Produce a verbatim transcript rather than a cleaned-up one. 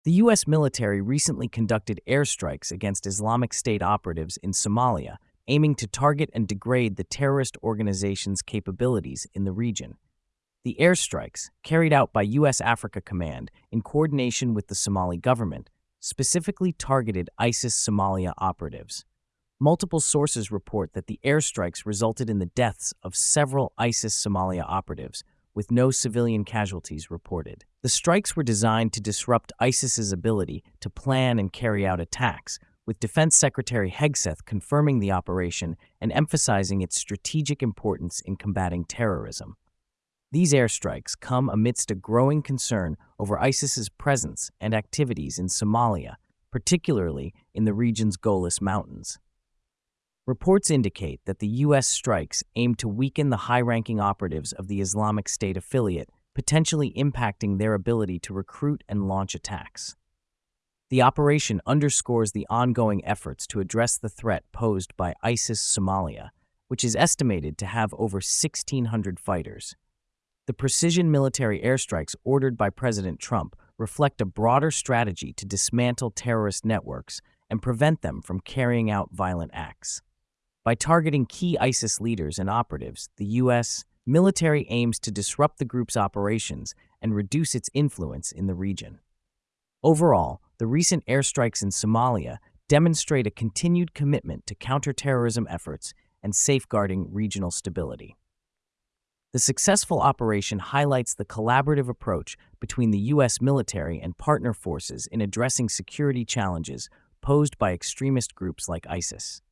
The U S military recently conducted airstrikes against Islamic State operatives in Somalia, aiming to target and degrade the terrorist organization's capabilities in the region. The airstrikes, carried out by U S Africa Command in coordination with the Somali government, specifically targeted ISIS Somalia operatives. Multiple sources report that the airstrikes resulted in the deaths of several ISIS Somalia operatives, with no civilian casualties reported. The strikes were designed to disrupt ISIS's ability to plan and carry out attacks, with Defense Secretary Hegseth confirming the operation and emphasizing its strategic importance in combating terrorism. These airstrikes come amidst a growing concern over ISIS's presence and activities in Somalia, particularly in the region's Golis Mountains. Reports indicate that the U S strikes aim to weaken the high-ranking operatives of the Islamic State affiliate, potentially impacting their ability to recruit and launch attacks. The operation underscores the ongoing efforts to address the threat posed by ISIS Somalia, which is estimated to have over sixteen hundred fighters. The precision military airstrikes ordered by President Trump reflect a broader strategy to dismantle terrorist networks and prevent them from carrying out violent acts. By targeting key ISIS leaders and operatives, the U S military aims to disrupt the group's operations and reduce its influence in the region. Overall, the recent airstrikes in Somalia demonstrate a continued commitment to counterterrorism efforts and safeguarding regional stability. The successful operation highlights the collaborative approach between the U S military and partner forces in addressing security challenges posed by extremist groups like ISIS.